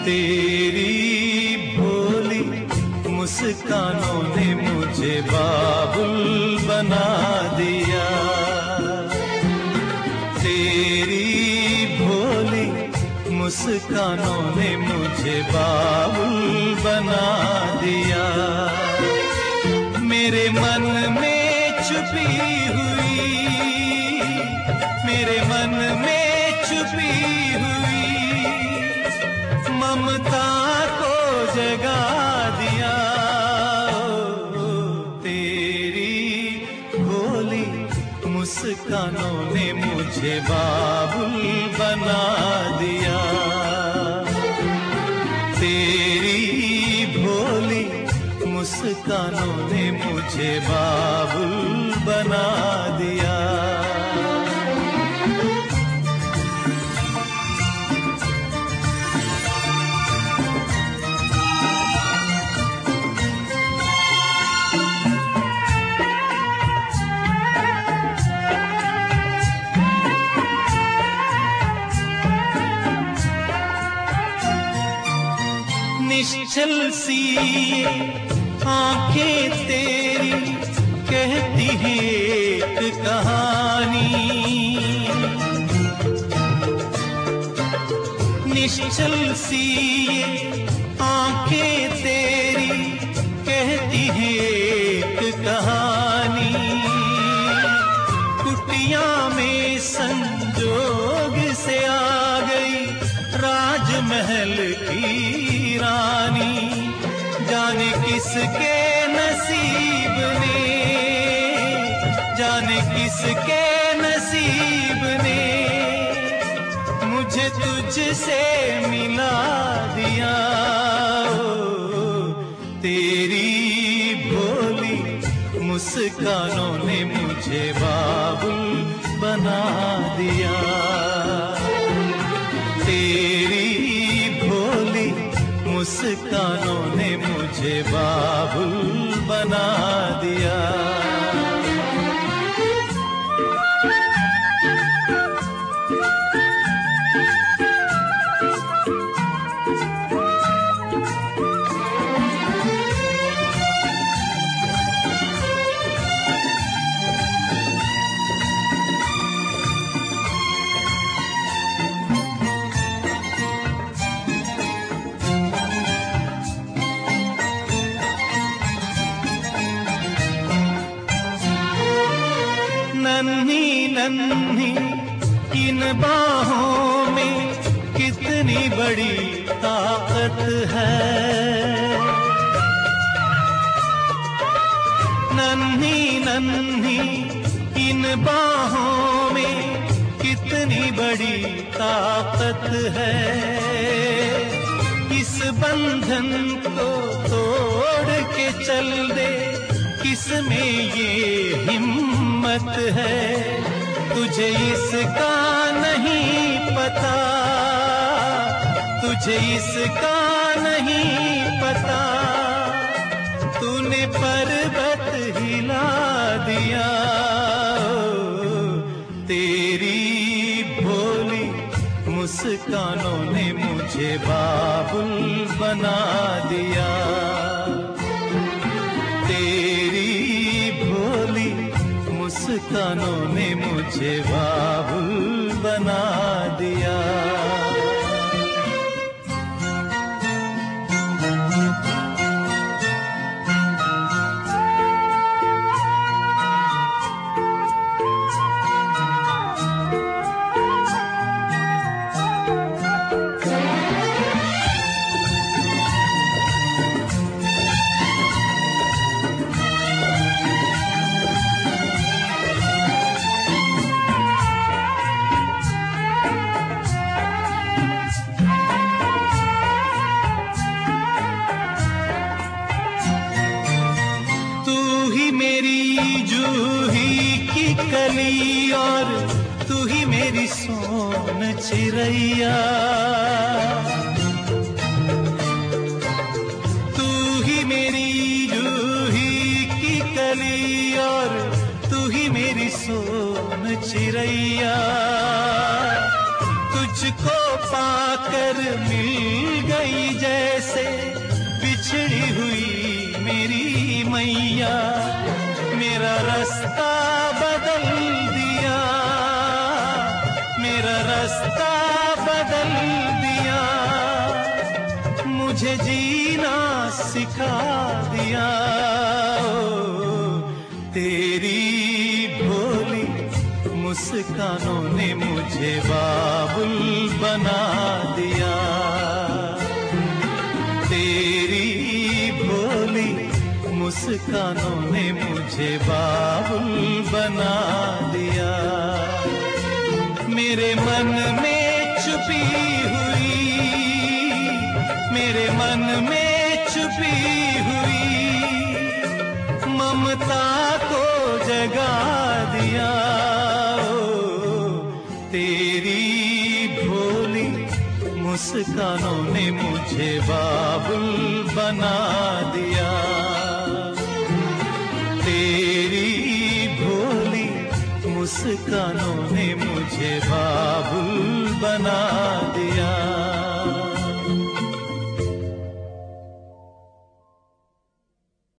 तेरी भोली मुस्कानों ने मुझे बाबुल बना दिया। तेरी भोली मुस्कानों ने मुझे बाबुल बना दिया। मेरे मन में छुपी हुई, मेरे मन में छुपी हुई ममता को जगा दिया। तेरी भोली मुस्कानों ने मुझे बाबुल बना दिया। तेरी भोली मुस्कानों ने मुझे बाबुल बना दिया। निश्चल सी आंखें तेरी कहती है एक कहानी। निश्चल सी आंखें तेरी कहती है एक कहानी। कुटिया में संजोग से आ गई राजमहल की रानी। जाने किसके नसीब ने, जाने किसके नसीब ने मुझे तुझसे मिला दिया। तेरी भोली मुस्कानों ने मुझे बाबुल बना दिया। तेरी भोली मुस्कानों ने मुझे बाबुल बना दिया। नन्ही नन्ही इन बाहों में कितनी बड़ी ताकत है। नन्ही नन्ही इन बाहों में कितनी बड़ी ताकत है। इस बंधन को तोड़ के चल दे, किसमें ये हिम्मत है। तुझे इसका नहीं पता, तुझे इसका नहीं पता। तूने पर्वत हिला दिया। तेरी भोली मुस्कानों ने मुझे बाबुल बना दिया। तेरी भोली मुस्कानों ने मुझे बाबुल बना दिया। जूही की कली और तू ही मेरी सोन चिरैया। तू ही मेरी जूही की कली और तू ही मेरी सोन चिरैया। तुझ तुझको पाकर मिल गई जैसे बिछड़ी हुई मेरी मैया, मेरा रास्ता बदल दिया, मेरा रास्ता बदल दिया, मुझे जीना सिखा दिया। तेरी भोली मुस्कानों ने मुझे बाबुल बना दिया, तेरी भोली मुस्कानों ने मुझे बाबुल बना दिया। मेरे मन में छुपी हुई, मेरे मन में छुपी हुई ममता को जगा दिया। तेरी भोली मुस्कानों ने मुझे बाबुल बना दिया, तेरी भोली मुस्कानों ने मुझे बाबुल बना दिया।